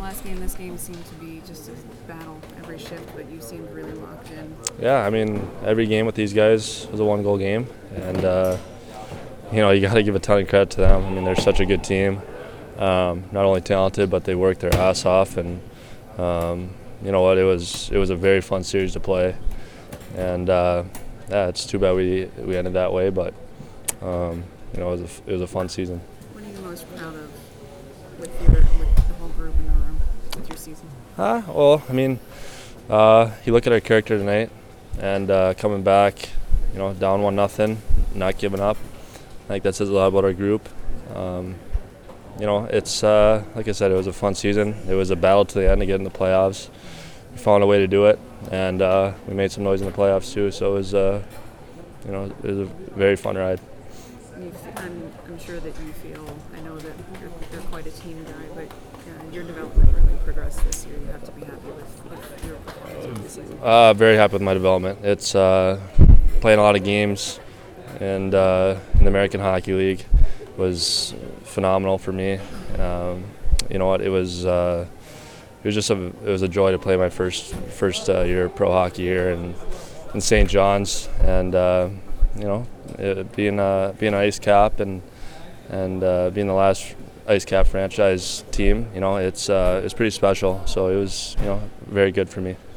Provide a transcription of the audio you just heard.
last game, this game seemed to be just a battle every shift, but you seemed really locked in. Yeah, I mean, every game with these guys was a one-goal game, and you got to give a ton of credit to them. I mean, they're such a good team. Not only talented, but they worked their ass off, and you know what? It was a very fun series to play, and yeah, it's too bad we ended that way, but it was a fun season. What are you most proud of with the whole group in the room with your season? Well, I mean, you look at our character tonight, and coming back, down 1-0, not giving up. I think that says a lot about our group. It's like I said, it was a fun season. It was a battle to the end to get in the playoffs. We found a way to do it, and we made some noise in the playoffs too. So it was a very fun ride. I'm sure that you feel. I know that you're quite a team guy, but your development really progressed this year. You have to be happy with your performance over the season. Very happy with my development. It's playing a lot of games, and in the American Hockey League was phenomenal for me. You know what? It was a joy to play my first year pro hockey here in St. John's, and being an Ice Cap and being the last Ice Cap franchise team, it's pretty special. So it was very good for me.